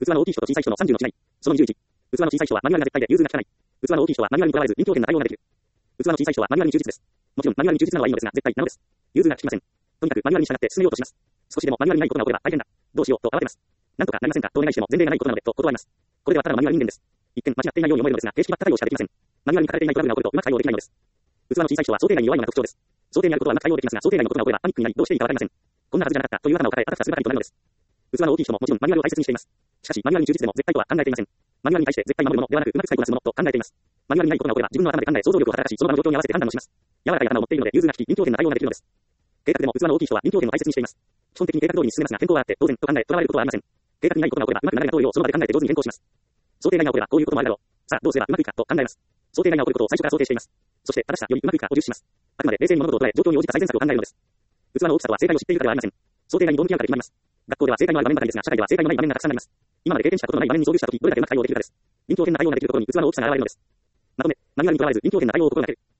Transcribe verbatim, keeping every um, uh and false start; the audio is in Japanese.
器の大きい人と小さい人のさんじゅうの違い。そのにじゅういち。器の小さい人はマニュアルが絶対で融通が利かない。器の大きい人はマニュアルにとらわれず臨機応変な対応ができる。器の小さい人はマニュアルに忠実です。もちろんマニュアルに忠実なのはいいのですが絶対なのです。融通が利きません。とにかくマニュアルに従って進めようとします。少しでもマニュアルにないことが起これば大変だ。どうしようと慌てます。なんとかなりませんかとお願いしても前例がないことなのでと断ります。これではただのマニュアル人間です。一見間違っていないように思えるのですが、形式ばった対応しかできません。マニュアルに書かれていないトラブルが起こるとうまく対応できないのです。器の小さい人は想定外に弱いのが特徴です。想定にあることはうまく対応できますが、想定外のことが起こればパニックになりどうしていいかわかりません。こんなはずじゃなかったという頭を抱え、あたふたするばかりとなるのです。器の大きい人ももちろんマニュアルを大切にしています。しかし、マニュアルに忠実でも絶対とは考えていません。マニュアルに対して絶対守るものではなく、うまく使いこなすものと考えています。マニュアルにないことが起これば、自分の頭で考え、想像力を働かし、その場の状況に合わせて判断をします。柔らかい頭を持っているので、融通が利き、臨機応変な対応ができるのです。計画でも器の大きい人は臨機応変を大切にしています。基本的に計画通りに進めますが、変更があって当然と考え、とらわれることはありません。計画にないことが起これば、うまくなるが通りをその場で考えて上手に変更します。想定外が起これば、こういうこともあるだろう。さあ、どうすればうまくいくかと考えます。想定外が起こることを最初から想定しています。そして、正しさよりうまくいくかを重視します。あくまで冷静に物事を捉え、状況に応じた最善策を考えるのです。器の大きさとは正解を知っているからではありません。想定外にどう向き合うかで決まります。学校では正解のある場面ばかりですが、社会では正解のない場面がたくさんあります。今まで経験したことのない場面に遭遇したとき、どれだけうまく対応できるかです。臨機応変な対応ができるところに器の大きさが現れるのです。まとめ、マニュアルにとらわれず臨機応変な対応を心がける。